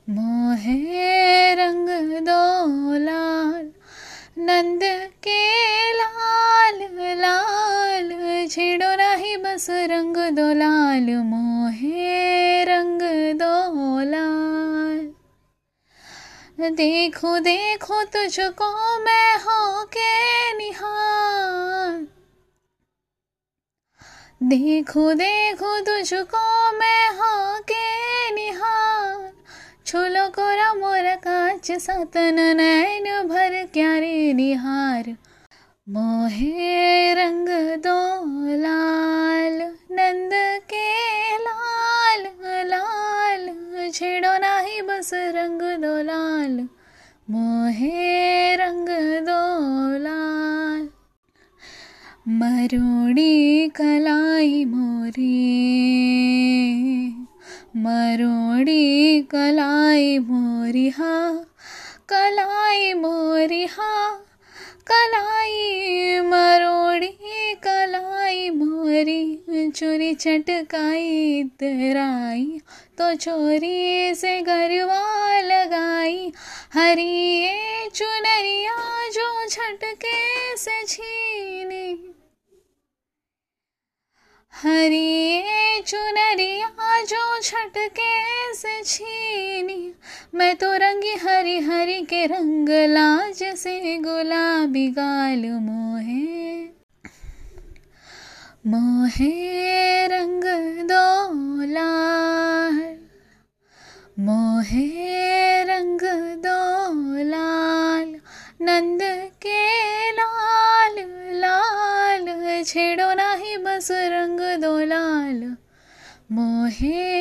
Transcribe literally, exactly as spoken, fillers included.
मोहे रंग दो लाल, नंद के लाल लाल, छेड़ो नहीं बस रंग दो लाल, मोहे रंग दो लाल। देखो देखो तुझको मैं हो के निहार, देखो देखो तुझको मैं हो के निहार, छोलो कोरा मोर कांच सातन नैन भर क्यारे निहार। मोहे रंग दो लाल, नंद के लाल लाल, छेड़ो नाही बस रंग दो लाल, मोहे रंग दो लाल। मरोड़ी कलाई मोरी, मरोड़ी कलाई मोरी हा, कलाई मोरी हा, कलाई मरोड़ी कलाई मोरी, चोरी चटकाई इतराई तो छोरी से गरबा लगाई, हरी ये चुनरिया जो झटके से छीनी, हरी ये चुनरिया जो झटके से छीनी, मैं तो रंगी हरी हरी के रंग लाज से गुलाबी गाल, मोहे मोहे रंग दो लाल, मोहे रंग दो लाल, नंद के लाल लाल, छेड़ो नाही बस रंग दो लाल, मोहे